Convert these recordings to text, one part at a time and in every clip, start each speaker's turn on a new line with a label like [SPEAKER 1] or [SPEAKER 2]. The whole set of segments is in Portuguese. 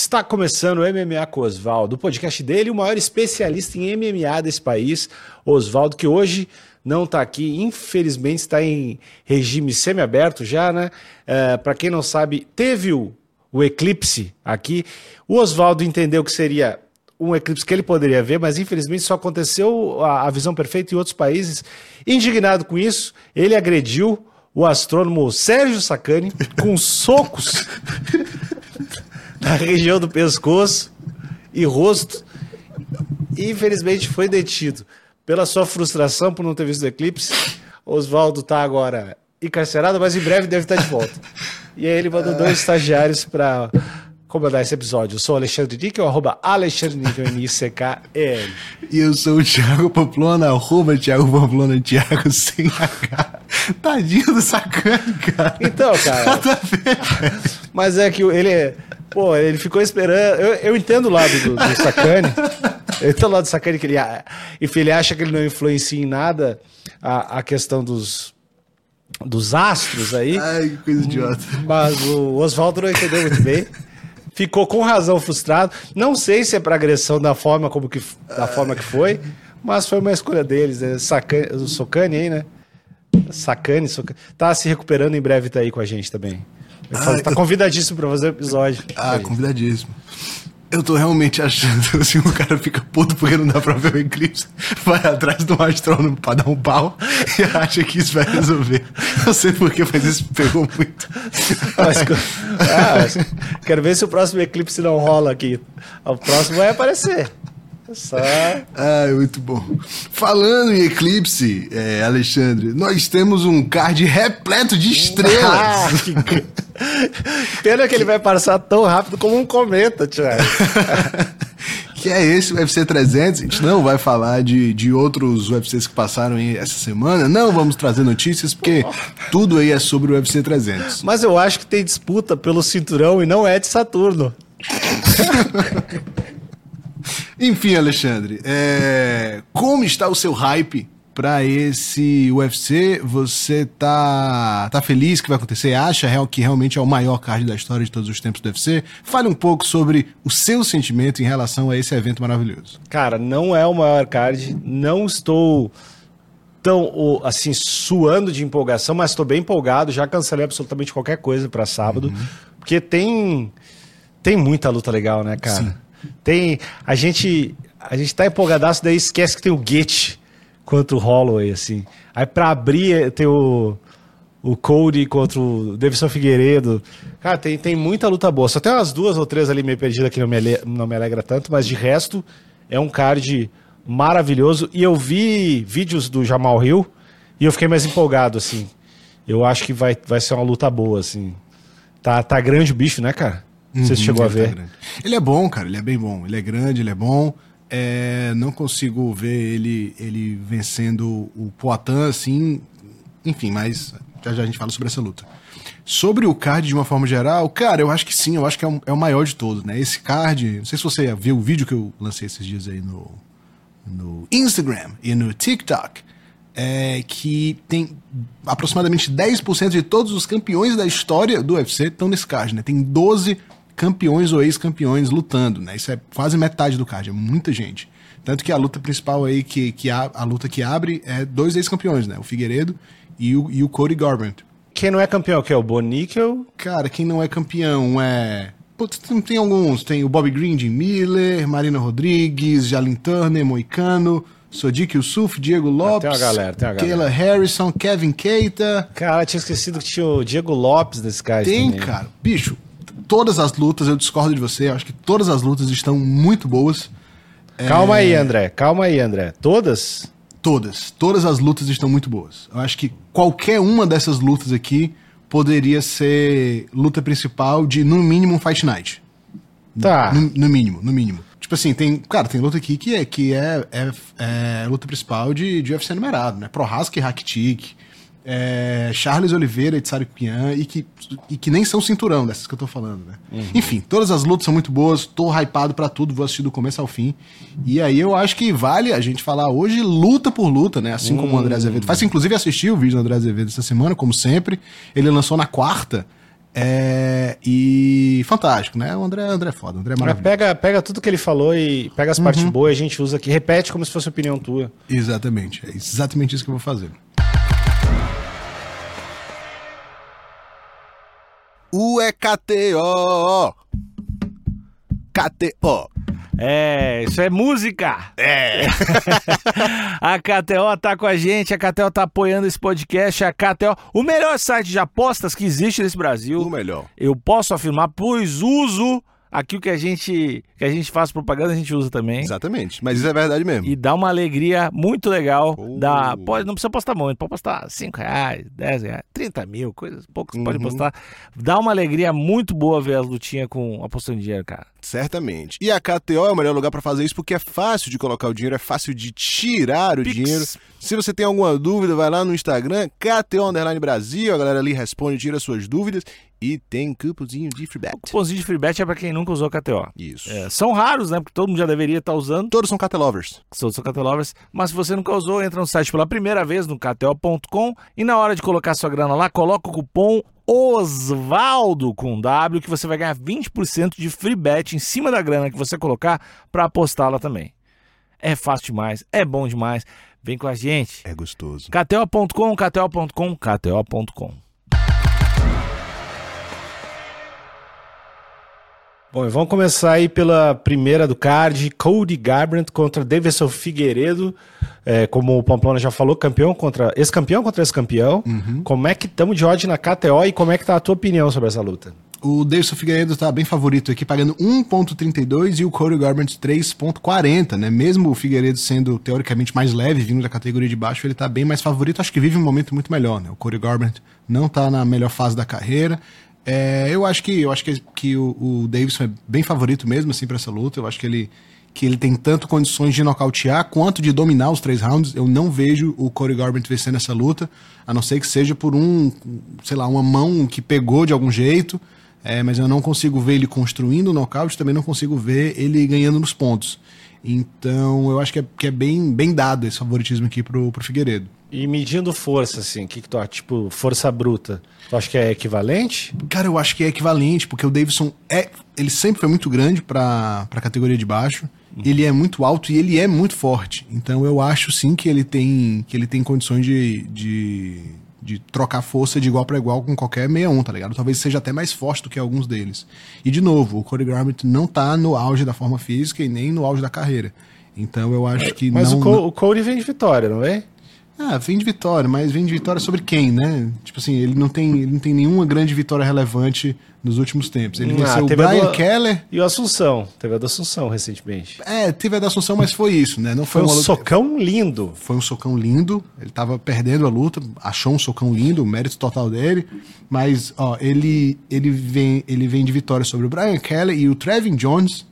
[SPEAKER 1] Está começando o MMA com o Osvaldo, o podcast dele, o maior especialista em MMA desse país, Osvaldo, que hoje não está aqui, infelizmente está em regime semiaberto já, né? Para quem não sabe, teve o eclipse aqui. O Osvaldo entendeu que seria um eclipse que ele poderia ver, mas infelizmente só aconteceu a visão perfeita em outros países. Indignado com isso, ele agrediu o astrônomo Sérgio Sacani com socos na região do pescoço e rosto, e infelizmente foi detido. Pela sua frustração por não ter visto o eclipse, Osvaldo está agora encarcerado, mas em breve deve estar de volta. E aí ele mandou 2 estagiários para comandar esse episódio. Eu sou o Alexandre Níquel, @Alexandre Níquel, N-I-C-K-E-L.
[SPEAKER 2] E eu sou o Thiago Pamplona, @Thiago Pamplona, Thiago sem H. Tadinho do Sacani, cara.
[SPEAKER 1] Então, cara, mas é que ele ficou esperando. Eu entendo o lado do Sacani. Eu entendo o lado do Sacani, que ele acha que ele não influencia em nada a questão dos astros aí.
[SPEAKER 2] Ai, que coisa idiota.
[SPEAKER 1] Mas o Osvaldo não entendeu muito bem. Ficou com razão frustrado. Não sei se é para agressão da forma que foi, mas foi uma escolha deles, né? O Sacani aí, né? Sacani. Tá se recuperando, em breve tá aí com a gente também. Tá convidadíssimo para fazer o episódio.
[SPEAKER 2] Convidadíssimo. Eu tô realmente achando, assim, o cara fica puto porque não dá pra ver o eclipse, vai atrás do astrônomo pra dar um pau e acha que isso vai resolver. Não sei porquê, mas isso pegou muito.
[SPEAKER 1] Mas quero ver se o próximo eclipse não rola aqui. O próximo vai aparecer. Só...
[SPEAKER 2] muito bom. Falando em eclipse, Alexandre, nós temos um card repleto de estrelas.
[SPEAKER 1] Pena que ele vai passar tão rápido como um cometa, Thiago.
[SPEAKER 2] Que é esse UFC 300. A gente não vai falar de outros UFCs que passaram aí essa semana. Não vamos trazer notícias, porque tudo aí é sobre o UFC 300.
[SPEAKER 1] Mas eu acho que tem disputa pelo cinturão e não é de Saturno.
[SPEAKER 2] Enfim, Alexandre, como está o seu hype para esse UFC? Você tá feliz que vai acontecer? Acha que realmente é o maior card da história de todos os tempos do UFC? Fale um pouco sobre o seu sentimento em relação a esse evento maravilhoso.
[SPEAKER 1] Cara, não é o maior card, não estou tão, assim, suando de empolgação, mas estou bem empolgado, já cancelei absolutamente qualquer coisa para sábado, porque tem muita luta legal, né, cara? Sim. A gente tá empolgadaço, daí esquece que tem o Gaethje contra o Holloway, assim. Aí pra abrir tem o Cody contra o Davidson Figueiredo. Cara, tem muita luta boa. Só tem umas 2 ou 3 ali meio perdidas que não me alegra tanto, mas de resto é um card maravilhoso. E eu vi vídeos do Jamal Hill e eu fiquei mais empolgado, assim. Eu acho que vai ser uma luta boa, assim. Tá grande o bicho, né, cara? Não sei se chegou a ver.
[SPEAKER 2] Ele é bom, cara, ele é bem bom. Ele é grande, ele é bom. Não consigo ver ele vencendo o Poatan, assim. Enfim, mas já a gente fala sobre essa luta. Sobre o card de uma forma geral, cara, eu acho que sim, eu acho que é o maior de todos, né? Esse card, não sei se você viu o vídeo que eu lancei esses dias aí no Instagram e no TikTok, que tem aproximadamente 10% de todos os campeões da história do UFC estão nesse card, né? Tem 12 campeões ou ex-campeões lutando, né? Isso é quase metade do card, é muita gente. Tanto que a luta principal aí, a luta que abre, é 2 ex-campeões, né? O Figueiredo e o Cody Garbrandt.
[SPEAKER 1] Quem não é campeão, que é o Bo Níquel?
[SPEAKER 2] Cara, quem não é campeão Putz, tem alguns. Tem o Bobby Green, Jim Miller, Marina Rodrigues, Jalin Turner, Moicano, Sodiq Yusuff, Diego Lopes,
[SPEAKER 1] tem uma galera.
[SPEAKER 2] Kayla Harrison, Kevin Keita.
[SPEAKER 1] Cara, tinha esquecido que tinha o Diego Lopes nesse card
[SPEAKER 2] também.
[SPEAKER 1] Tem,
[SPEAKER 2] cara. Bicho, todas as lutas, eu discordo de você, eu acho que todas as lutas estão muito boas.
[SPEAKER 1] Calma aí, André. Todas?
[SPEAKER 2] Todas as lutas estão muito boas. Eu acho que qualquer uma dessas lutas aqui poderia ser luta principal de, no mínimo, um Fight Night.
[SPEAKER 1] Tá.
[SPEAKER 2] No mínimo. Tipo assim, tem luta aqui que é luta principal de UFC numerado, né? Prochazka e Rakitic, Charles Oliveira e Tsarukyan, e que nem são cinturão dessas que eu tô falando, né? Enfim, todas as lutas são muito boas, tô hypado pra tudo, vou assistir do começo ao fim. E aí eu acho que vale a gente falar hoje luta por luta, né? Assim como o André Azevedo faz. Inclusive assisti o vídeo do André Azevedo essa semana, como sempre. Ele lançou na quarta. E fantástico, né? O André é foda, o André é maravilhoso.
[SPEAKER 1] Pega tudo que ele falou e pega as partes boas e a gente usa aqui. Repete como se fosse opinião tua.
[SPEAKER 2] Exatamente, é exatamente isso que eu vou fazer. O é KTO. KTO.
[SPEAKER 3] Isso é música. A KTO tá com a gente, a KTO tá apoiando esse podcast, a KTO, o melhor site de apostas que existe nesse Brasil.
[SPEAKER 2] O melhor.
[SPEAKER 3] Eu posso afirmar, pois uso aqui o que a gente faz propaganda, a gente usa também.
[SPEAKER 2] Exatamente, mas isso é verdade mesmo.
[SPEAKER 3] E dá uma alegria muito legal. Não precisa postar muito, pode postar R$5, R$10, 30 mil, coisas poucas, pode postar. Dá uma alegria muito boa ver as lutinhas com apostando dinheiro, cara.
[SPEAKER 2] Certamente. E a KTO é o melhor lugar para fazer isso porque é fácil de colocar o dinheiro, é fácil de tirar o dinheiro. Se você tem alguma dúvida, vai lá no Instagram, KTO_Brasil, a galera ali responde, tira suas dúvidas e tem cupomzinho de free bet.
[SPEAKER 3] O cupomzinho de free bet é para quem nunca usou a KTO.
[SPEAKER 2] Isso.
[SPEAKER 3] São raros, né? Porque todo mundo já deveria estar usando.
[SPEAKER 2] Todos são KT Lovers.
[SPEAKER 3] Todos são KT Lovers. Mas se você nunca usou, entra no site pela primeira vez no KTO.com e na hora de colocar sua grana lá, coloca o cupom Osvaldo com W, que você vai ganhar 20% de free bet em cima da grana que você colocar para apostá-la também. É fácil demais, é bom demais. Vem com a gente.
[SPEAKER 2] É gostoso.
[SPEAKER 3] KTO.com, KTO.com, KTO.com.
[SPEAKER 1] Bom, e vamos começar aí pela primeira do card, Cody Garbrandt contra Davidson Figueiredo, como o Pamplona já falou, ex-campeão contra ex-campeão. Como é que estamos de odd na KTO e como é que tá a tua opinião sobre essa luta?
[SPEAKER 2] O Davidson Figueiredo tá bem favorito aqui, pagando 1,32 e o Cody Garbrandt 3,40, né? Mesmo o Figueiredo sendo teoricamente mais leve, vindo da categoria de baixo, ele tá bem mais favorito, acho que vive um momento muito melhor, né? O Cody Garbrandt não tá na melhor fase da carreira. Eu acho que o Davidson é bem favorito mesmo assim para essa luta. Eu acho que ele tem tanto condições de nocautear quanto de dominar os 3 rounds. Eu não vejo o Cody Garbrandt vencendo essa luta, a não ser que seja por uma mão que pegou de algum jeito. Mas eu não consigo ver ele construindo o nocaute, também não consigo ver ele ganhando nos pontos. Então eu acho que é bem dado esse favoritismo aqui pro Figueiredo.
[SPEAKER 1] E medindo força, assim, o que tu acha? Tipo, força bruta, tu acha que é equivalente?
[SPEAKER 2] Cara, eu acho que é equivalente, porque o Davidson ele sempre foi muito grande pra categoria de baixo, ele é muito alto e ele é muito forte. Então eu acho sim que ele tem condições de trocar força de igual para igual com qualquer 61, tá ligado? Talvez seja até mais forte do que alguns deles. E de novo, o Cody Garbrandt não tá no auge da forma física e nem no auge da carreira. Então eu acho que
[SPEAKER 1] mas o Cody vem de vitória, não é?
[SPEAKER 2] Vem de vitória, mas vem de vitória sobre quem, né? Tipo assim, ele não tem nenhuma grande vitória relevante nos últimos tempos. Ele venceu o Brian Keller.
[SPEAKER 1] E o Assunção. Teve a da Assunção recentemente.
[SPEAKER 2] Teve a da Assunção, mas foi isso, né? Não
[SPEAKER 1] foi um socão lindo.
[SPEAKER 2] Foi um socão lindo. Ele tava perdendo a luta, achou um socão lindo, mérito total dele. Mas, ele vem de vitória sobre o Brian Keller e o Trevin Jones.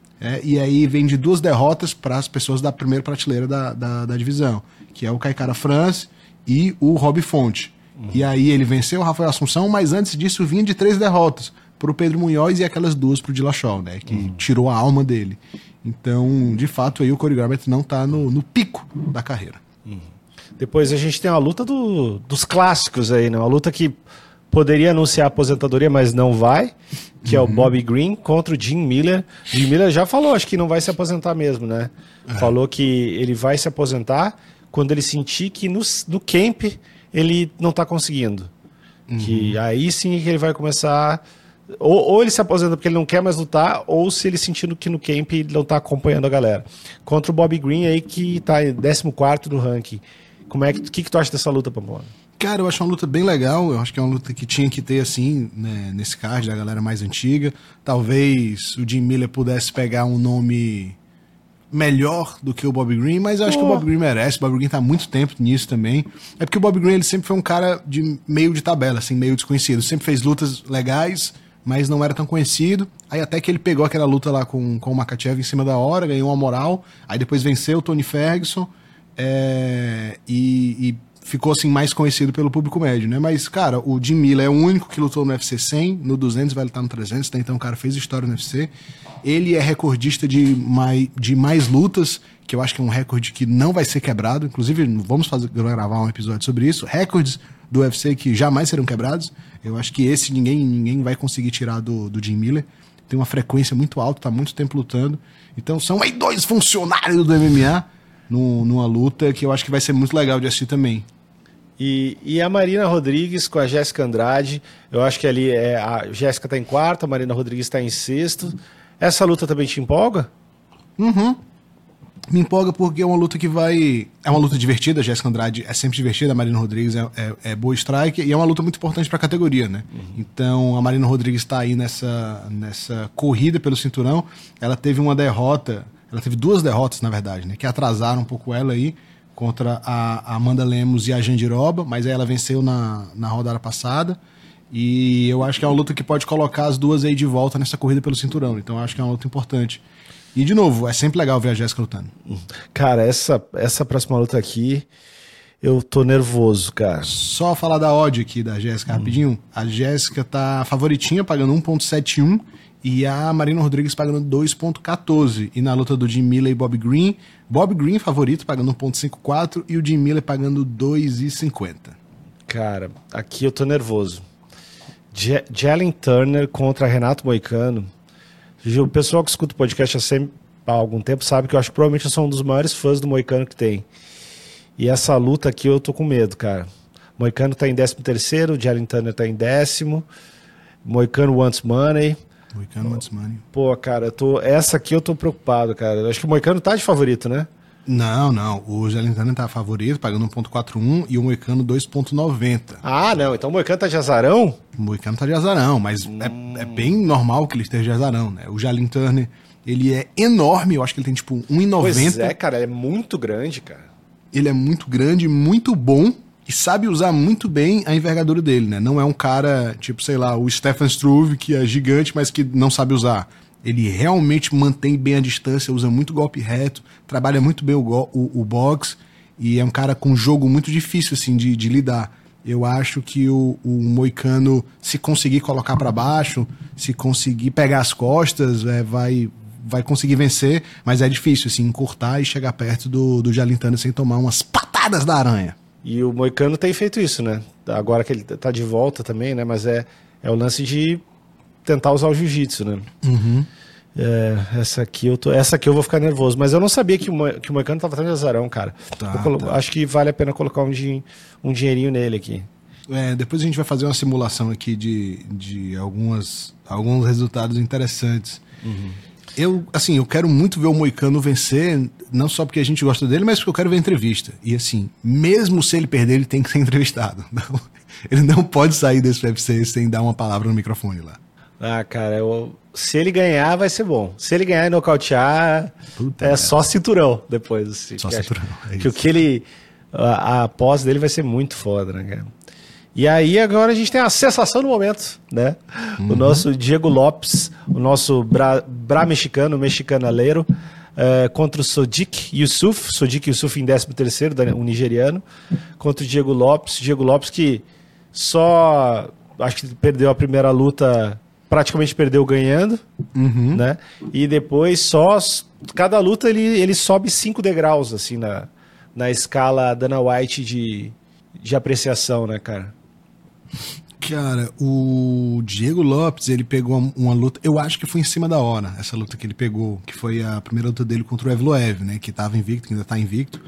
[SPEAKER 2] E aí vem de 2 derrotas para as pessoas da primeira prateleira da divisão, que é o Kai Kara-France e o Rob Fonte. E aí ele venceu o Rafael Assunção, mas antes disso vinha de 3 derrotas para o Pedro Munhoz e aquelas 2 para o Dillashaw, né, que tirou a alma dele. Então, de fato, aí o Cody Garbrandt não está no pico da carreira.
[SPEAKER 1] Depois a gente tem uma luta dos clássicos aí, né? Uma luta que poderia anunciar a aposentadoria, mas não vai, que é o Bobby Green contra o Jim Miller. Jim Miller já falou, acho que não vai se aposentar mesmo, né? Falou que ele vai se aposentar quando ele sentir que no camp ele não tá conseguindo. Que aí sim que ele vai começar... Ou ele se aposenta porque ele não quer mais lutar, ou se ele sentindo que no camp ele não tá acompanhando a galera. Contra o Bobby Green aí que tá em 14º no ranking. O que tu acha dessa luta, Pamplona?
[SPEAKER 2] Cara, eu acho uma luta bem legal, eu acho que é uma luta que tinha que ter, assim, né, nesse card da galera mais antiga. Talvez o Jim Miller pudesse pegar um nome melhor do que o Bobby Green, mas eu acho que o Bobby Green merece, o Bobby Green tá há muito tempo nisso também. É porque o Bobby Green, ele sempre foi um cara de meio de tabela, assim, meio desconhecido. Sempre fez lutas legais, mas não era tão conhecido. Aí até que ele pegou aquela luta lá com o Makhachev em cima da hora, ganhou uma moral, aí depois venceu o Tony Ferguson, e ficou assim mais conhecido pelo público médio, né? Mas, cara, o Jim Miller é o único que lutou no UFC 100, no 200 vai lutar no 300, né? Então o cara fez história no UFC. Ele é recordista de mais lutas, que eu acho que é um recorde que não vai ser quebrado. Inclusive, vamos gravar um episódio sobre isso. Recordes do UFC que jamais serão quebrados. Eu acho que esse ninguém vai conseguir tirar do Jim Miller. Tem uma frequência muito alta, tá muito tempo lutando. Então são aí 2 funcionários do MMA numa luta que eu acho que vai ser muito legal de assistir também.
[SPEAKER 1] E a Marina Rodrigues com a Jéssica Andrade, eu acho que ali a Jéssica tá em quarto, a Marina Rodrigues tá em sexto. Essa luta também te empolga?
[SPEAKER 2] Uhum. Me empolga porque é uma luta que vai... É uma luta divertida, a Jéssica Andrade é sempre divertida, a Marina Rodrigues é boa strike, e é uma luta muito importante pra categoria, né? Uhum. Então, a Marina Rodrigues tá aí nessa corrida pelo cinturão. Ela teve uma derrota, ela teve 2 derrotas, na verdade, né? Que atrasaram um pouco ela aí, contra a Amanda Lemos e a Jandiroba, mas aí ela venceu na rodada passada. E eu acho que é uma luta que pode colocar as duas aí de volta nessa corrida pelo cinturão. Então eu acho que é uma luta importante. E, de novo, é sempre legal ver a Jéssica lutando.
[SPEAKER 1] Cara, essa próxima luta aqui, eu tô nervoso, cara.
[SPEAKER 2] Só falar da odd aqui da Jéssica rapidinho. A Jéssica tá favoritinha, pagando 1.71, e a Marina Rodrigues pagando 2.14. E na luta do Jim Miller e Bob Green favorito, pagando 1.54, e o Jim Miller pagando 2.50.
[SPEAKER 1] Cara, aqui eu tô nervoso. Jalen Turner contra Renato Moicano. O pessoal que escuta o podcast há algum tempo sabe que eu acho que provavelmente eu sou um dos maiores fãs do Moicano que tem. E essa luta aqui eu tô com medo, cara. Moicano tá em 13º, o Jalen Turner tá em 10º. Moicano wants money.
[SPEAKER 2] Moicano wants money.
[SPEAKER 1] Pô, cara, essa aqui eu tô preocupado, cara. Eu acho que o Moicano tá de favorito, né?
[SPEAKER 2] Não. O Jalen Turner tá favorito, pagando 1.41, e o Moicano 2.90.
[SPEAKER 1] Ah, não. Então o Moicano tá de azarão?
[SPEAKER 2] O Moicano tá de azarão, mas é bem normal que ele esteja de azarão, né? O Jalen Turner, ele é enorme, eu acho que ele tem tipo 1,90.
[SPEAKER 1] Pois é, cara, é muito grande, cara.
[SPEAKER 2] Ele é muito grande, muito bom, e sabe usar muito bem a envergadura dele, né? Não é um cara, tipo, sei lá, o Stefan Struve, que é gigante, mas que não sabe usar. Ele realmente mantém bem a distância, usa muito golpe reto, trabalha muito bem o boxe, e é um cara com um jogo muito difícil, assim, de lidar. Eu acho que o Moicano, se conseguir colocar para baixo, se conseguir pegar as costas, vai conseguir vencer, mas é difícil, assim, encurtar e chegar perto do Jalen Turner sem tomar umas patadas da aranha.
[SPEAKER 1] E o Moicano tem feito isso, né? Agora que ele tá de volta também, né? Mas é o lance de tentar usar o jiu-jitsu, né?
[SPEAKER 2] Uhum.
[SPEAKER 1] Essa aqui eu vou ficar nervoso. Mas eu não sabia que o Moicano tava tão de azarão, cara. Acho que vale a pena colocar um dinheirinho nele aqui.
[SPEAKER 2] Depois a gente vai fazer uma simulação aqui de alguns resultados interessantes.
[SPEAKER 1] Uhum.
[SPEAKER 2] Eu quero muito ver o Moicano vencer, não só porque a gente gosta dele, mas porque eu quero ver a entrevista. E assim, mesmo se ele perder, ele tem que ser entrevistado. Não, ele não pode sair desse UFC sem dar uma palavra no microfone lá.
[SPEAKER 1] Ah, cara, se ele ganhar, vai ser bom. Se ele ganhar e nocautear, só cinturão depois. Assim,
[SPEAKER 2] só cinturão,
[SPEAKER 1] que o que ele... A pós dele vai ser muito foda, né, cara? E aí agora a gente tem a sensação do momento, né? O nosso Diego Lopes, o nosso mexicano-aleiro, contra o Sodiq Yusuff em 13º, o nigeriano, contra o Diego Lopes que acho que perdeu a primeira luta, praticamente perdeu ganhando, né? E depois cada luta ele sobe 5 degraus, assim, na escala Dana White de apreciação, né, cara?
[SPEAKER 2] Cara, o Diego Lopes, ele pegou uma luta, eu acho que foi em cima da hora, essa luta que ele pegou, que foi a primeira luta dele contra o Evloev, né, que tava invicto, que ainda tá invicto.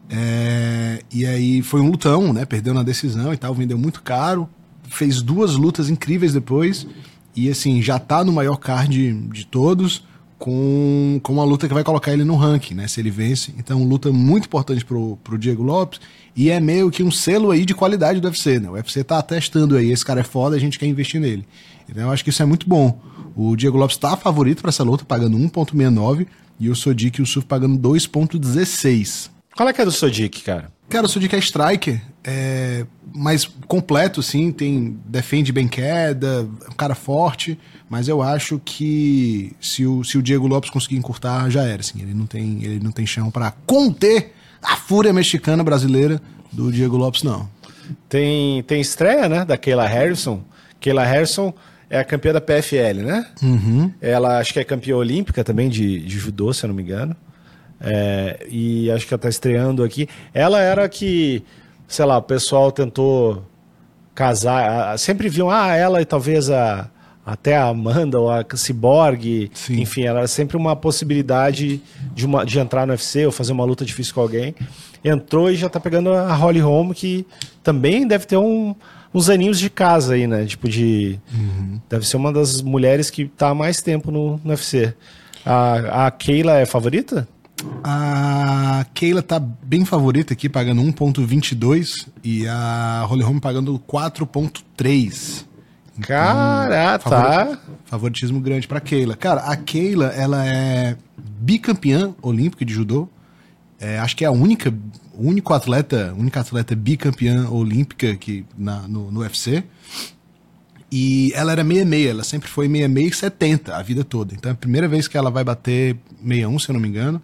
[SPEAKER 2] E aí foi um lutão, né, perdeu na decisão e tal, vendeu muito caro, fez 2 lutas incríveis depois, e assim, já tá no maior card de todos, com uma luta que vai colocar ele no ranking, né, se ele vence. Então, luta muito importante pro Diego Lopes, e é meio que um selo aí de qualidade do UFC, né? O UFC tá testando aí, esse cara é foda, a gente quer investir nele. Então, eu acho que isso é muito bom. O Diego Lopes tá favorito para essa luta, pagando 1.69, e o Sodiq Yusuff pagando 2.16.
[SPEAKER 1] Qual é que é do Sodiq, cara?
[SPEAKER 2] Cara, o Sodiq é striker, mais completo, sim, defende bem queda, é um cara forte, mas eu acho que se o Diego Lopes conseguir encurtar, já era, assim, ele não tem chão para conter a fúria mexicana brasileira do Diego Lopes, não.
[SPEAKER 1] Tem estreia, né, da Kayla Harrison. Kayla Harrison é a campeã da PFL, né? Ela acho que é campeã olímpica também de judô, se eu não me engano. E acho que ela tá estreando aqui. Ela era que, sei lá, o pessoal tentou casar. Sempre viam, ela e talvez até a Amanda ou a Cyborg.
[SPEAKER 2] Sim.
[SPEAKER 1] Enfim, ela era sempre uma possibilidade de entrar no UFC ou fazer uma luta difícil com alguém. Entrou e já tá pegando a Holly Holm, que também deve ter uns aninhos de casa aí, né? Tipo deve ser uma das mulheres que tá há mais tempo no UFC. A Kayla é favorita?
[SPEAKER 2] A Kayla tá bem favorita aqui, pagando 1,22 e a Holly Holm pagando 4,3.
[SPEAKER 1] Cara, tá.
[SPEAKER 2] Favoritismo grande pra Kayla. Cara, a Kayla, ela é bicampeã olímpica de judô. Acho que é a única atleta bicampeã olímpica no UFC. E ela era 66, ela sempre foi 66 e 70 a vida toda. Então é a primeira vez que ela vai bater 61, se eu não me engano.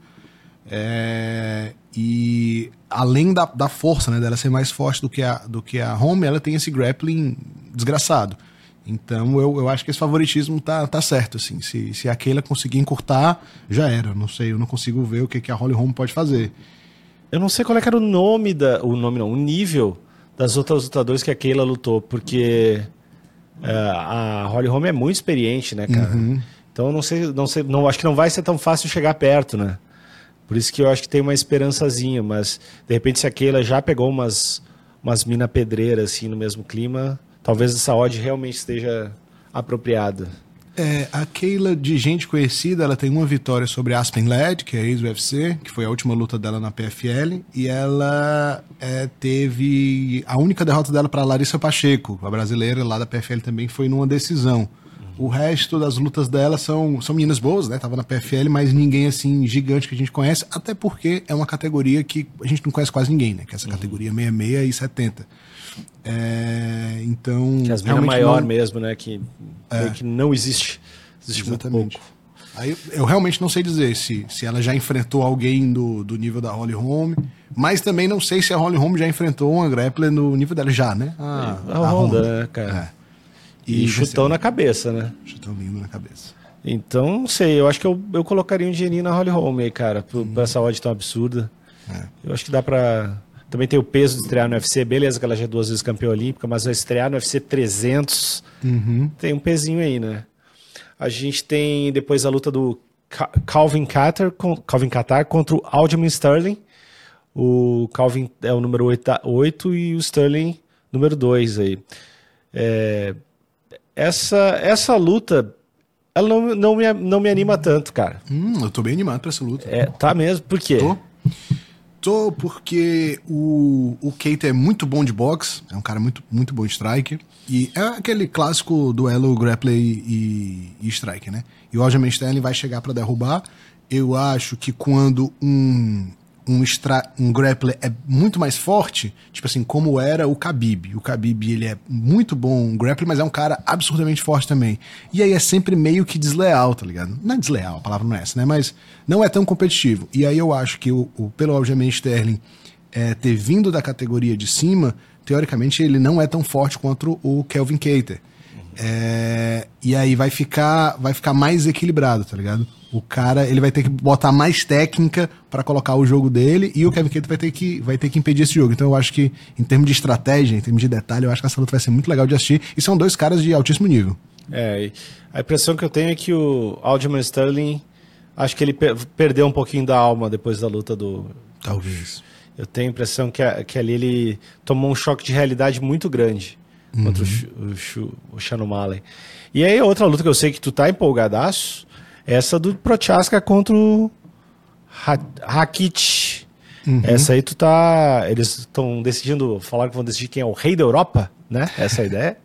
[SPEAKER 2] E além da força, né, dela ser mais forte do que a Holm, ela tem esse grappling desgraçado. Então eu acho que esse favoritismo tá certo, assim. Se a Kayla conseguir encurtar, já era. Não sei, eu não consigo ver o que a Holly Holm pode fazer.
[SPEAKER 1] Eu não sei qual é que era o nível das outras lutadoras que a Kayla lutou, porque a Holly Holm é muito experiente, né, cara? Então não acho que não vai ser tão fácil chegar perto, né? Por isso que eu acho que tem uma esperançazinha, mas de repente se a Kayla já pegou umas mina pedreiras assim no mesmo clima, talvez essa odd realmente esteja apropriada.
[SPEAKER 2] A Kayla, de gente conhecida, ela tem uma vitória sobre Aspen Ladd, que é ex-UFC, que foi a última luta dela na PFL, e ela teve a única derrota dela para Larissa Pacheco, a brasileira lá da PFL também, foi numa decisão. O resto das lutas dela são meninas boas, né? Tava na PFL, mas ninguém assim gigante que a gente conhece, até porque é uma categoria que a gente não conhece quase ninguém, né? Que é essa categoria 66 e 70. Então...
[SPEAKER 1] Que as minas maior mesmo, né? Que não existe. Existe
[SPEAKER 2] exatamente.
[SPEAKER 1] Muito pouco.
[SPEAKER 2] Aí eu realmente não sei dizer se ela já enfrentou alguém do nível da Holly Holm, mas também não sei se a Holly Holm já enfrentou uma grappler no nível dela já, né?
[SPEAKER 1] A Honda, né, cara? E chutão na cabeça, né?
[SPEAKER 2] Chutão lindo na cabeça.
[SPEAKER 1] Então, não sei, eu acho que eu colocaria um dinheirinho na Holly Holm aí, cara, pra essa odd tão absurda. Eu acho que dá pra... Também tem o peso de estrear no UFC, beleza que ela já é 2 vezes campeã olímpica, mas vai estrear no UFC 300, tem um pezinho aí, né? A gente tem depois a luta do Calvin Kattar contra o Aljamain Sterling. O Calvin é o número 8 e o Sterling número 2 aí. Essa luta, ela não me anima tanto, cara.
[SPEAKER 2] Eu tô bem animado pra essa luta.
[SPEAKER 1] Tá mesmo? Por quê?
[SPEAKER 2] Tô porque o Keita é muito bom de boxe, é um cara muito, muito bom de strike, e é aquele clássico duelo grappler e strike, né? E o Aljamain Sterling vai chegar pra derrubar. Eu acho que quando um grappler é muito mais forte, tipo assim, como era o Khabib. O Khabib, ele é muito bom grappler, mas é um cara absurdamente forte também. E aí é sempre meio que desleal, tá ligado? Não é desleal, a palavra não é essa, né? Mas não é tão competitivo. E aí eu acho que pelo Aljamain Sterling ter vindo da categoria de cima, teoricamente ele não é tão forte quanto o Calvin Kattar. E aí vai ficar mais equilibrado, tá ligado? O cara, ele vai ter que botar mais técnica para colocar o jogo dele, e o Kevin Kattar vai ter que impedir esse jogo. Então eu acho que, em termos de estratégia, em termos de detalhe, eu acho que essa luta vai ser muito legal de assistir, e são 2 caras de altíssimo nível.
[SPEAKER 1] A impressão que eu tenho é que o Aljamain Sterling, acho que ele perdeu um pouquinho da alma depois da luta do...
[SPEAKER 2] Talvez.
[SPEAKER 1] Eu tenho a impressão que ali ele tomou um choque de realidade muito grande contra o Sean O'Malley. E aí outra luta que eu sei que tu tá empolgadaço, essa do Prochaska contra o Rakic. Essa aí tu tá... Eles estão decidindo, falaram que vão decidir quem é o rei da Europa, né? Essa é a ideia.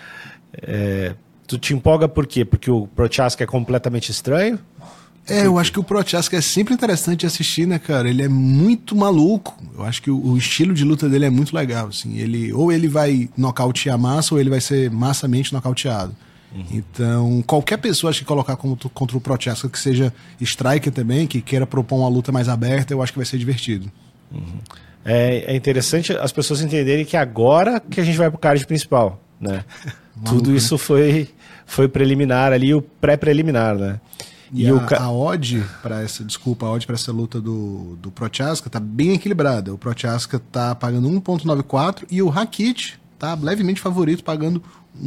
[SPEAKER 1] Tu te empolga por quê? Porque o Prochaska é completamente estranho?
[SPEAKER 2] Eu acho que o Prochaska é sempre interessante de assistir, né, cara? Ele é muito maluco. Eu acho que o estilo de luta dele é muito legal, assim. Ou ele vai nocautear massa, ou ele vai ser massamente nocauteado. Então, qualquer pessoa, acho que colocar contra o Prochaska, que seja striker também, que queira propor uma luta mais aberta, eu acho que vai ser divertido.
[SPEAKER 1] É interessante as pessoas entenderem que agora que a gente vai pro card principal, né? Tudo isso foi preliminar ali, o pré-preliminar, né?
[SPEAKER 2] E a odd para essa luta do Prochaska tá bem equilibrada. O Prochaska tá pagando 1.94 e o Rakic tá levemente favorito, pagando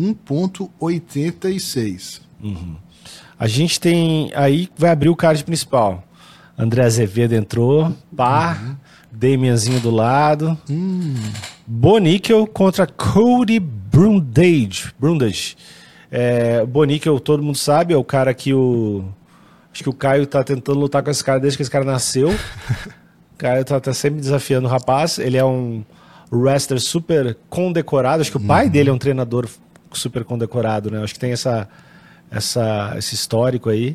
[SPEAKER 2] 1.86.
[SPEAKER 1] A gente tem aí, vai abrir o card principal. André Azevedo entrou, Damianzinho do lado. Boníquel contra Cody Brundage. Boníquel, todo mundo sabe, é o cara que acho que o Caio tá tentando lutar com esse cara desde que esse cara nasceu. O Caio tá sempre desafiando o rapaz. Ele é um wrestler super condecorado. Acho que o pai dele é um treinador super condecorado, né? Acho que tem esse histórico aí.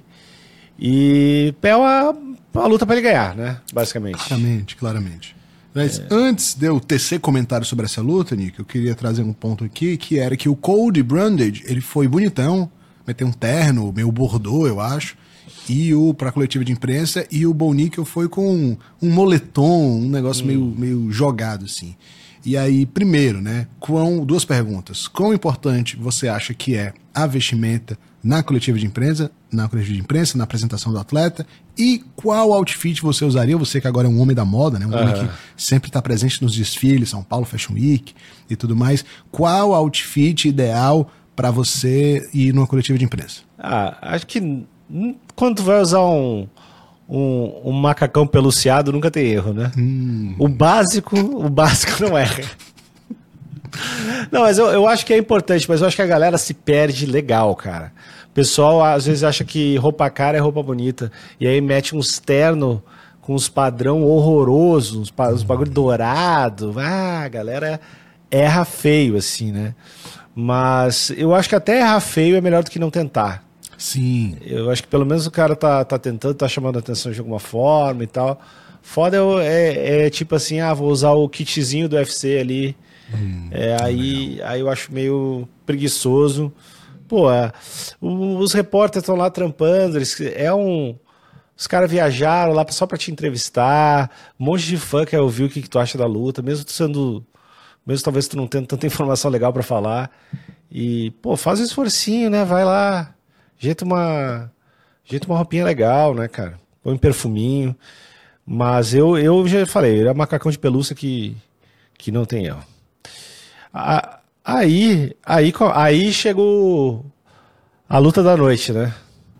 [SPEAKER 1] E é uma luta para ele ganhar, né? Basicamente.
[SPEAKER 2] Claramente. Mas antes de eu tecer comentário sobre essa luta, Nick, eu queria trazer um ponto aqui, que era que o Cody Brundage, ele foi bonitão, meteu um terno, meio bordô, eu acho, pra coletiva de imprensa, e o Boníquel foi com um moletom, um negócio meio jogado, assim. E aí, primeiro, né, duas perguntas. Quão importante você acha que é a vestimenta na coletiva de imprensa, na apresentação do atleta, e qual outfit você usaria, você que agora é um homem da moda, né, um homem que sempre está presente nos desfiles, São Paulo Fashion Week e tudo mais, qual outfit ideal para você ir numa coletiva de imprensa?
[SPEAKER 1] Acho que quando tu vai usar um macacão peluciado, nunca tem erro, né? O básico não erra. Não, mas eu acho que é importante, mas eu acho que a galera se perde legal, cara. O pessoal às vezes acha que roupa cara é roupa bonita, e aí mete uns terno com uns padrão horrorosos, uns bagulho dourado. A galera erra feio, assim, né? Mas eu acho que até errar feio é melhor do que não tentar.
[SPEAKER 2] Sim.
[SPEAKER 1] Eu acho que pelo menos o cara tá tentando, tá chamando a atenção de alguma forma e tal. Foda é tipo assim, vou usar o kitzinho do UFC ali. Aí eu acho meio preguiçoso. Pô, os repórteres estão lá trampando, os caras viajaram lá só pra te entrevistar, um monte de fã quer ouvir o que tu acha da luta, mesmo talvez tu não tenha tanta informação legal pra falar. E, pô, faz um esforcinho, né? Vai lá, ajeita uma roupinha legal, né, cara? Põe um perfuminho. Mas eu já falei, é macacão de pelúcia que não tem erro. Aí chegou a luta da noite, né?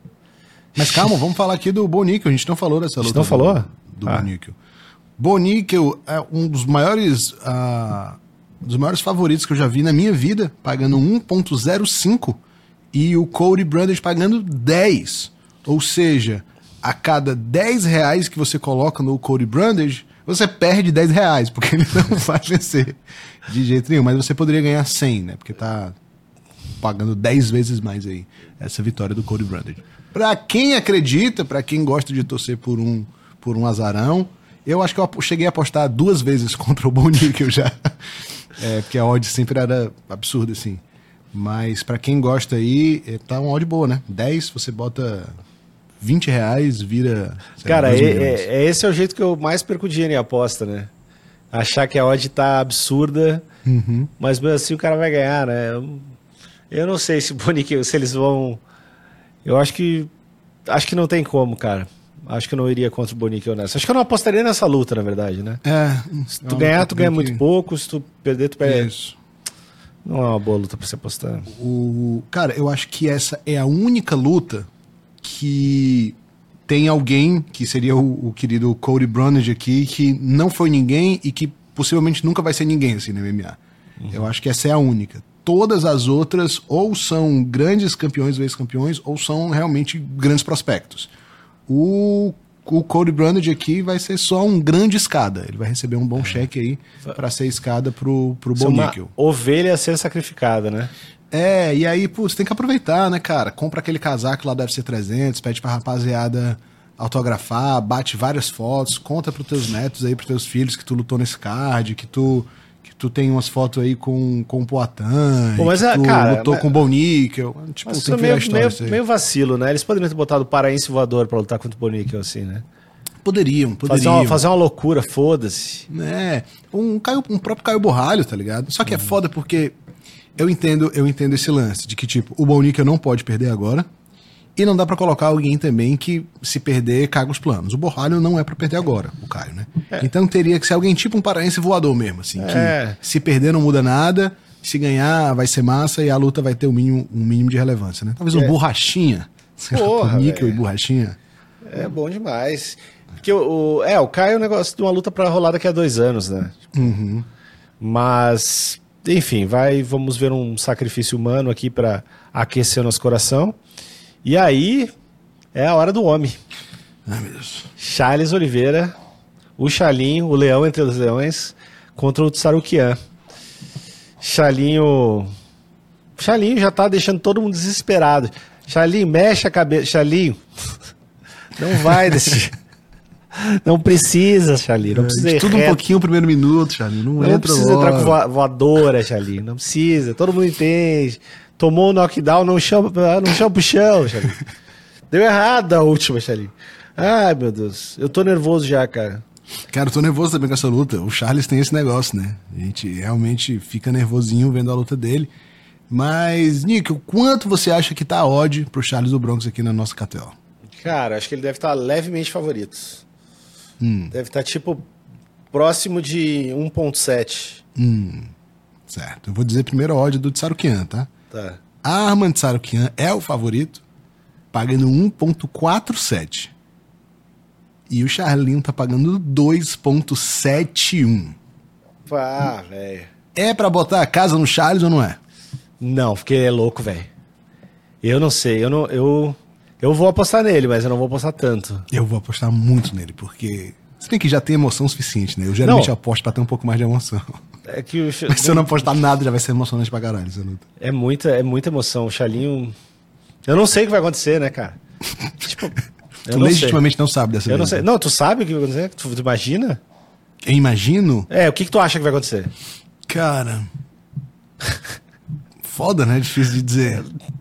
[SPEAKER 2] Mas calma, vamos falar aqui do Boníquel. A gente não falou dessa luta.
[SPEAKER 1] A gente não falou?
[SPEAKER 2] Do Boníquel. Boníquel é um dos maiores favoritos que eu já vi na minha vida, pagando 1.05, e o Cody Brundage pagando 10. Ou seja, a cada 10 reais que você coloca no Cody Brundage, você perde 10 reais, porque ele não vai vencer de jeito nenhum. Mas você poderia ganhar 100, né? Porque tá pagando 10 vezes mais aí essa vitória do Cody Brundage. Pra quem acredita, pra quem gosta de torcer por um azarão, eu acho que eu cheguei a apostar 2 vezes contra o Boníquel já. Porque a odd sempre era absurda, assim. Mas pra quem gosta aí, tá uma odd boa, né? 10, você bota 20 reais, vira...
[SPEAKER 1] Cara, esse é o jeito que eu mais perco dinheiro em aposta, né? Achar que a odd tá absurda, mas mesmo assim o cara vai ganhar, né? Eu não sei se eles vão... Eu acho que não tem como, cara. Acho que eu não iria contra o Boníquel nessa. Acho que eu não apostaria nessa luta, na verdade, né? Se tu ganhar, tu ganha muito pouco. Se tu perder, tu perde. Isso. Não é uma boa luta pra você apostar.
[SPEAKER 2] Cara, eu acho que essa é a única luta que tem alguém, que seria o querido Cody Brundage aqui, que não foi ninguém e que possivelmente nunca vai ser ninguém assim no MMA. Eu acho que essa é a única. Todas as outras ou são grandes campeões ou ex-campeões ou são realmente grandes prospectos. O Cody Brundage aqui vai ser só um grande escada. Ele vai receber um bom cheque aí para ser escada pro Boníquel.
[SPEAKER 1] Uma ovelha a ser sacrificada, né?
[SPEAKER 2] E aí, pô, você tem que aproveitar, né, cara? Compra aquele casaco lá do UFC 300, pede pra rapaziada autografar, bate várias fotos, conta pros teus netos aí, pros teus filhos que tu lutou nesse card, que tu tem umas fotos aí com o Poatan, que tu lutou com o Boníquel. Tipo,
[SPEAKER 1] tem que virar a história. Meio vacilo, né? Eles poderiam ter botado o paraense voador pra lutar contra o Boníquel, assim, né?
[SPEAKER 2] Poderiam.
[SPEAKER 1] Fazer uma loucura, foda-se.
[SPEAKER 2] Um próprio Caio Borralho, tá ligado? Só que é foda porque eu entendo esse lance de que, tipo, o Bonico não pode perder agora e não dá pra colocar alguém também que, se perder, caga os planos. O Borralho não é pra perder agora, o Caio, né? Então teria que ser alguém tipo um paraense voador mesmo, assim, que se perder não muda nada, se ganhar vai ser massa e a luta vai ter um mínimo de relevância, né? Talvez um Borrachinha.
[SPEAKER 1] Porra,
[SPEAKER 2] Níquel e Borrachinha.
[SPEAKER 1] É bom demais. Porque o Caio é um negócio de uma luta pra rolar daqui a 2 anos, né?
[SPEAKER 2] Uhum.
[SPEAKER 1] Mas, enfim, vamos ver um sacrifício humano aqui pra aquecer o nosso coração. E aí, é a hora do homem.
[SPEAKER 2] Ai, meu Deus.
[SPEAKER 1] Charles Oliveira, o Chalinho, o leão entre os leões, contra o Tsarukian. Chalinho já tá deixando todo mundo desesperado. Chalinho, mexe a cabeça. Chalinho, não vai desse... Não precisa, Chalinho. Não precisa ir
[SPEAKER 2] tudo
[SPEAKER 1] reto.
[SPEAKER 2] um pouquinho o primeiro minuto, Chalinho. Não entra
[SPEAKER 1] precisa
[SPEAKER 2] logo.
[SPEAKER 1] entrar com voadora, Chalinho. Não precisa. Todo mundo entende. Tomou o knockdown, não chama pro chão, Chalinho. Deu errado a última, Chalinho. Ai, meu Deus. Eu tô nervoso já, cara.
[SPEAKER 2] Cara, eu tô nervoso também com essa luta. O Charles tem esse negócio, né? A gente realmente fica nervosinho vendo a luta dele. Mas, Nick, o quanto você acha que tá a odd pro Charles do Bronx aqui na nossa KTO?
[SPEAKER 1] Cara, acho que ele deve estar levemente favorito. Deve estar, tipo, próximo de 1.7.
[SPEAKER 2] Certo. Eu vou dizer primeiro a odd do Tsarukian, tá?
[SPEAKER 1] Tá.
[SPEAKER 2] A Arman Tsarukian é o favorito, pagando 1.47. E o Charlinho tá pagando 2.71.
[SPEAKER 1] Ah, velho.
[SPEAKER 2] É pra botar a casa no Charles ou não é?
[SPEAKER 1] Não, porque ele é louco, velho. Eu não sei, eu vou apostar nele, mas eu não vou apostar tanto.
[SPEAKER 2] Eu vou apostar muito nele, porque... Se bem que já tem emoção suficiente, né? Eu geralmente aposto pra ter um pouco mais de emoção.
[SPEAKER 1] É que
[SPEAKER 2] Mas se eu não apostar nada, já vai ser emocionante pra caralho essa luta.
[SPEAKER 1] É muita emoção. O Chalinho... Eu não sei o que vai acontecer, né, cara? Tipo,
[SPEAKER 2] Tu legitimamente não sabe dessa
[SPEAKER 1] Eu
[SPEAKER 2] vez.
[SPEAKER 1] não sei. Não, tu sabe o que vai acontecer? Tu imagina?
[SPEAKER 2] Eu imagino?
[SPEAKER 1] O que tu acha que vai acontecer?
[SPEAKER 2] Cara... Foda, né? Difícil de dizer.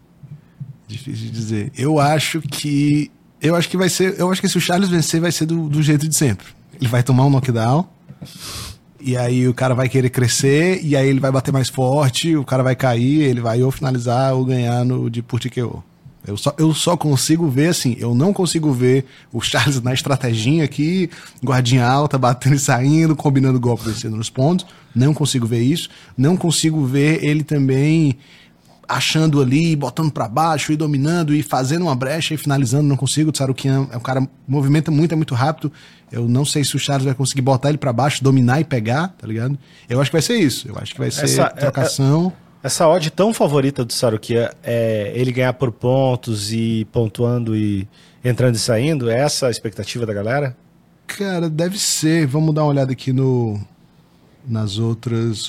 [SPEAKER 2] Eu acho que vai ser... Eu acho que se o Charles vencer, vai ser do jeito de sempre. Ele vai tomar um knockdown... E aí o cara vai querer crescer, e aí ele vai bater mais forte, o cara vai cair, ele vai ou finalizar ou ganhar por TKO. Eu só consigo ver assim, eu não consigo ver o Charles na estratégia aqui, guardinha alta, batendo e saindo, combinando golpe, vencendo nos pontos. Não consigo ver isso. Não consigo ver ele também achando ali, botando pra baixo e dominando e fazendo uma brecha e finalizando. Não consigo. O Tsarukian é um cara que movimenta muito, é muito rápido. Eu não sei se o Charles vai conseguir botar ele pra baixo, dominar e pegar, tá ligado? Eu acho que vai ser isso. Eu acho que vai ser trocação.
[SPEAKER 1] Essa odd tão favorita do Tsarukian é ele ganhar por pontos e pontuando e entrando e saindo? É essa a expectativa da galera?
[SPEAKER 2] Cara, deve ser. Vamos dar uma olhada aqui nas outras.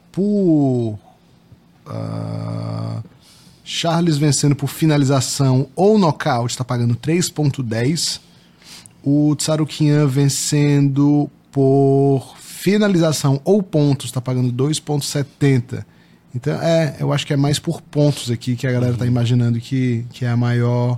[SPEAKER 2] Charles vencendo por finalização ou nocaute está pagando 3.10. O Tsarukian vencendo por finalização ou pontos está pagando 2.70. Então, eu acho que é mais por pontos aqui que a galera tá imaginando que é a maior...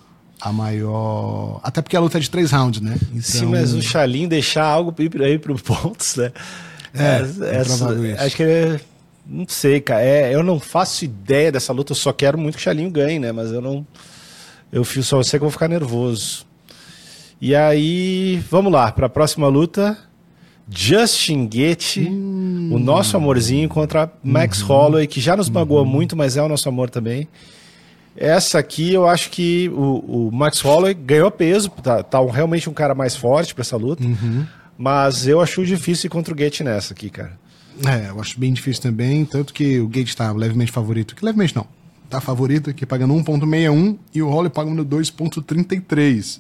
[SPEAKER 2] Até porque a luta é de 3 rounds, né? Então...
[SPEAKER 1] Sim, mas o Chalinho deixar algo aí pro pontos, né? Acho que ele... Não sei, cara. Eu não faço ideia dessa luta, eu só quero muito que o Chalinho ganhe, né? Mas eu não... só sei que eu vou ficar nervoso. E aí, vamos lá, para a próxima luta, Justin Gaethje, o nosso amorzinho contra Max Holloway, que já nos magoa muito, mas é o nosso amor também. Essa aqui, eu acho que o Max Holloway ganhou peso, tá realmente um cara mais forte para essa luta, mas eu acho difícil ir contra o Gaethje nessa aqui, cara.
[SPEAKER 2] Eu acho bem difícil também, tanto que o Gaethje tá levemente favorito, levemente não, tá favorito aqui pagando 1.61 e o Holloway pagando 2.33.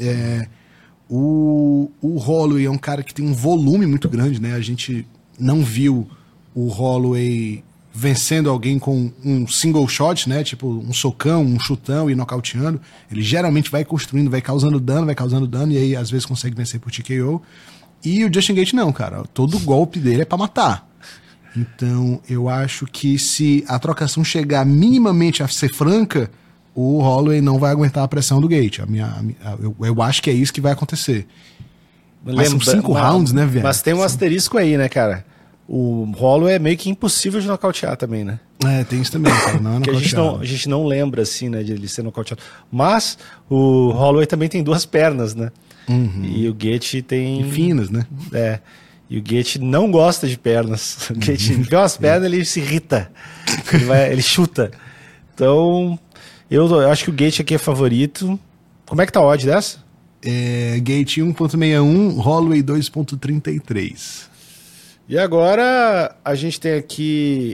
[SPEAKER 2] O Holloway é um cara que tem um volume muito grande, né? A gente não viu o Holloway vencendo alguém com um single shot, né? Tipo um socão, um chutão e nocauteando. Ele geralmente vai construindo, vai causando dano e aí às vezes consegue vencer por TKO. E o Justin Gaethje não, cara. Todo golpe dele é pra matar. Então eu acho que se a trocação chegar minimamente a ser franca, o Holloway não vai aguentar a pressão do Gaethje. Eu acho que é isso que vai acontecer. Mas são 5 rounds, né, velho?
[SPEAKER 1] Mas tem um asterisco aí, né, cara? O Holloway é meio que impossível de nocautear também, né?
[SPEAKER 2] Tem isso também, cara. Não é
[SPEAKER 1] que a gente não lembra, assim, né, de ele ser nocauteado. Mas o Holloway também tem 2 pernas, né?
[SPEAKER 2] Uhum.
[SPEAKER 1] E o Gaethje tem...
[SPEAKER 2] E finas, né?
[SPEAKER 1] E o Gaethje não gosta de pernas. O Gaethje vê umas pernas, ele se irrita. Ele chuta. Então, eu acho que o Gaethje aqui é favorito. Como é que tá a odd dessa?
[SPEAKER 2] Gaethje 1.61, Holloway 2.33.
[SPEAKER 1] E agora a gente tem aqui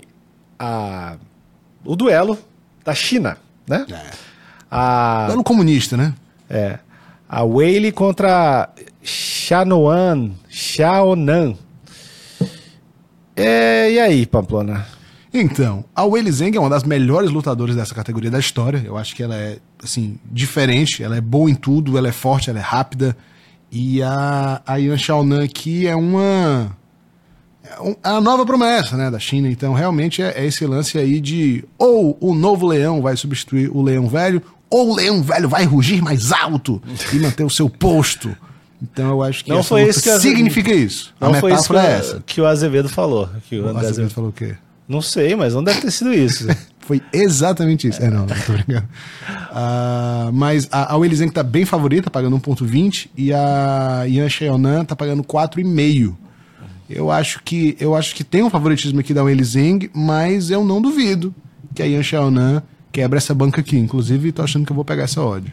[SPEAKER 1] o duelo da China, né?
[SPEAKER 2] Duelo comunista, né?
[SPEAKER 1] A Weili contra Xiaonan. E aí, Pamplona?
[SPEAKER 2] Então, a Weili Zhang é uma das melhores lutadoras dessa categoria da história. Eu acho que ela é, assim, diferente. Ela é boa em tudo, ela é forte, ela é rápida. E a Yan Xiaonan aqui é a nova promessa, né, da China. Então, realmente é esse lance aí de ou o novo leão vai substituir o leão velho, ou o leão velho vai rugir mais alto e manter o seu posto. Então, eu acho que
[SPEAKER 1] não foi isso que
[SPEAKER 2] significa isso.
[SPEAKER 1] Não
[SPEAKER 2] a
[SPEAKER 1] foi isso
[SPEAKER 2] metáfora é essa.
[SPEAKER 1] Que o Azevedo falou.
[SPEAKER 2] O Azevedo falou o quê?
[SPEAKER 1] Não sei, mas não deve ter sido isso.
[SPEAKER 2] Foi exatamente isso. Não tô brincando. Mas a Weili Zhang tá bem favorita, pagando 1.20, e a Yan Xiaonan tá pagando 4,5. Eu acho que tem um favoritismo aqui da Weili Zhang, mas eu não duvido que a Yan Xiaonan quebra essa banca aqui. Inclusive, tô achando que eu vou pegar essa odd.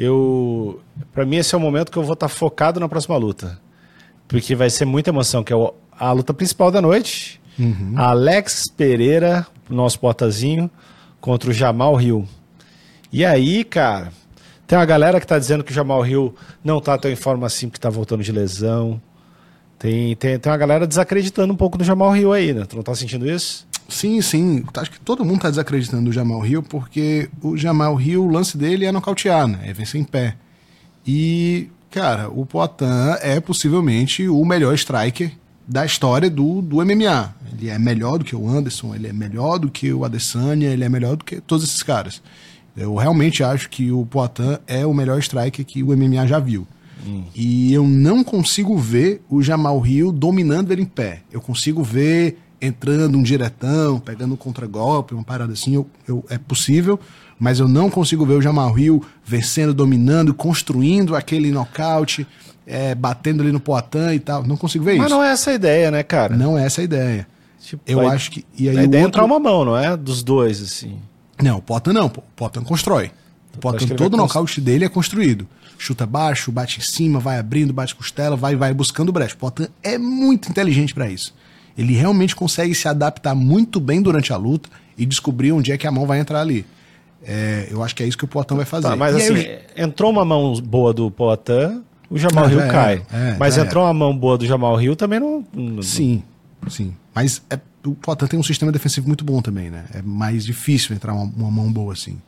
[SPEAKER 1] Pra mim, esse é o momento que eu vou estar focado na próxima luta. Porque vai ser muita emoção, que é a luta principal da noite.
[SPEAKER 2] Uhum.
[SPEAKER 1] Alex Pereira, nosso potazinho, contra o Jamal Hill. E aí, cara, tem uma galera que tá dizendo que o Jamal Hill não tá tão em forma assim, porque tá voltando de lesão. Tem uma galera desacreditando um pouco do Jamal Hill aí, né? Tu não tá sentindo isso?
[SPEAKER 2] Sim. Acho que todo mundo tá desacreditando do Jamal Hill, porque o Jamal Hill, o lance dele é nocautear, né? É vencer em pé. E, cara, o Poatan é possivelmente o melhor striker da história do MMA. Ele é melhor do que o Anderson, ele é melhor do que o Adesanya, ele é melhor do que todos esses caras. Eu realmente acho que o Poatan é o melhor striker que o MMA já viu. E eu não consigo ver o Jamal Hill dominando ele em pé. Eu consigo ver entrando um diretão, pegando um contragolpe, uma parada assim, é possível, mas eu não consigo ver o Jamal Hill vencendo, dominando, construindo aquele nocaute, batendo ali no Poatan e tal. Não consigo ver isso.
[SPEAKER 1] Mas não é essa a ideia, né, cara?
[SPEAKER 2] Não é essa a ideia.
[SPEAKER 1] Tipo,
[SPEAKER 2] eu acho que... E aí
[SPEAKER 1] a ideia é entrar uma mão, não é? Dos dois, assim.
[SPEAKER 2] Não, o Poatan não. O Poatan constrói. O Poatan, todo o nocaute dele é construído. Chuta baixo, bate em cima, vai abrindo, bate costela, vai buscando brecha. O Poatan é muito inteligente pra isso. Ele realmente consegue se adaptar muito bem durante a luta e descobrir onde é que a mão vai entrar ali. Eu acho que é isso que o Poatan vai fazer.
[SPEAKER 1] Tá, mas e assim, entrou uma mão boa do Poatan, o Jamal Hill cai. Mas entrou uma mão boa do Jamal Hill também não...
[SPEAKER 2] Sim. Mas o Poatan tem um sistema defensivo muito bom também, né? É mais difícil entrar uma mão boa assim.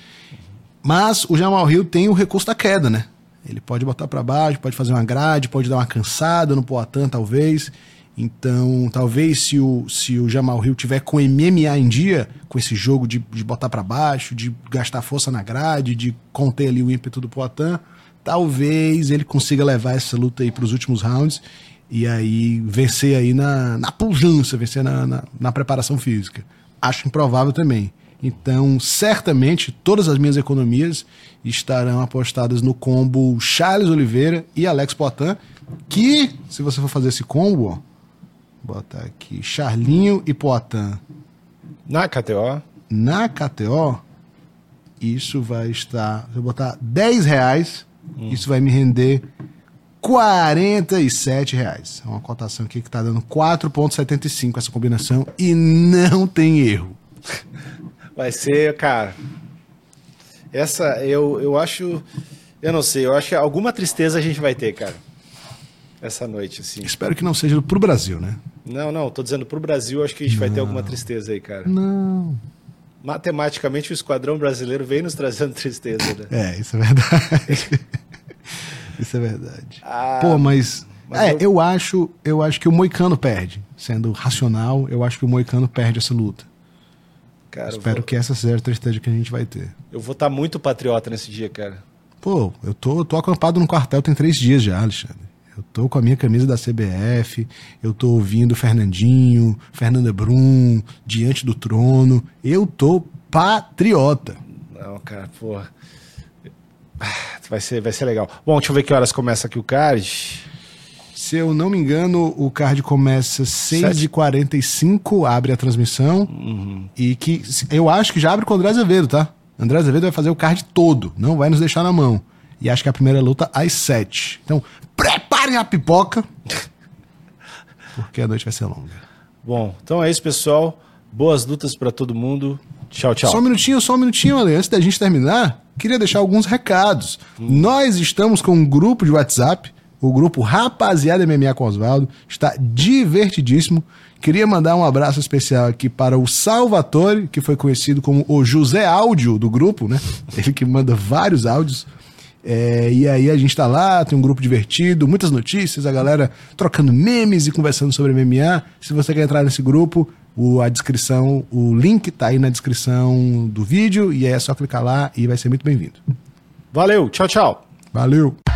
[SPEAKER 2] Mas o Jamal Hill tem o recurso da queda, né? Ele pode botar pra baixo, pode fazer uma grade, pode dar uma cansada no Poatan, talvez. Então, talvez se o Jamal Hill tiver com MMA em dia, com esse jogo de botar pra baixo, de gastar força na grade, de conter ali o ímpeto do Poatan, talvez ele consiga levar essa luta aí pros últimos rounds e aí vencer aí na pujança, vencer na preparação física. Acho improvável também. Então, certamente, todas as minhas economias estarão apostadas no combo Charles Oliveira e Alex Poatan, que, se você for fazer esse combo, ó, botar aqui, Charlinho e Poatan.
[SPEAKER 1] Na KTO?
[SPEAKER 2] Na KTO, isso vai estar... Se eu botar R$10, isso vai me render R$47. É uma cotação aqui que está dando 4,75 essa combinação e não tem erro.
[SPEAKER 1] Vai ser, cara... Eu acho... Eu não sei, eu acho que alguma tristeza a gente vai ter, cara. Essa noite, assim.
[SPEAKER 2] Espero que não seja pro Brasil, né?
[SPEAKER 1] Não, tô dizendo pro Brasil, acho que a gente vai ter alguma tristeza aí, cara.
[SPEAKER 2] Não.
[SPEAKER 1] Matematicamente, o esquadrão brasileiro vem nos trazendo tristeza, né?
[SPEAKER 2] Isso é verdade. Isso é verdade. Pô, mas eu acho que o Moicano perde. Sendo racional, eu acho que o Moicano perde essa luta. Cara, espero que essa seja a tristeza que a gente vai ter.
[SPEAKER 1] Eu vou estar muito patriota nesse dia, cara.
[SPEAKER 2] Pô, eu tô acampado no quartel tem 3 dias já, Alexandre. Eu tô com a minha camisa da CBF, eu tô ouvindo Fernandinho, Fernanda Brum, Diante do Trono. Eu tô patriota.
[SPEAKER 1] Não, cara, porra. Vai ser legal. Bom, deixa eu ver que horas começa aqui o card.
[SPEAKER 2] Se eu não me engano, o card começa 6h45, abre a transmissão. E que eu acho que já abre com o André Azevedo, tá? André Azevedo vai fazer o card todo, não vai nos deixar na mão. E acho que a primeira luta às 7. Então, preparem a pipoca, porque a noite vai ser longa.
[SPEAKER 1] Bom, então é isso, pessoal. Boas lutas pra todo mundo. Tchau, tchau.
[SPEAKER 2] Só um minutinho, Ale. Antes da gente terminar, queria deixar alguns recados. Nós estamos com um grupo de WhatsApp, o grupo Rapaziada MMA com Osvaldo. Está divertidíssimo. Queria mandar um abraço especial aqui para o Salvatore, que foi conhecido como o José Áudio do grupo, né? Ele que manda vários áudios. E aí a gente tá lá, tem um grupo divertido, muitas notícias, a galera trocando memes e conversando sobre MMA. Se você quer entrar nesse grupo, o link tá aí na descrição do vídeo e é só clicar lá e vai ser muito bem-vindo.
[SPEAKER 1] Valeu, tchau, tchau.
[SPEAKER 2] Valeu!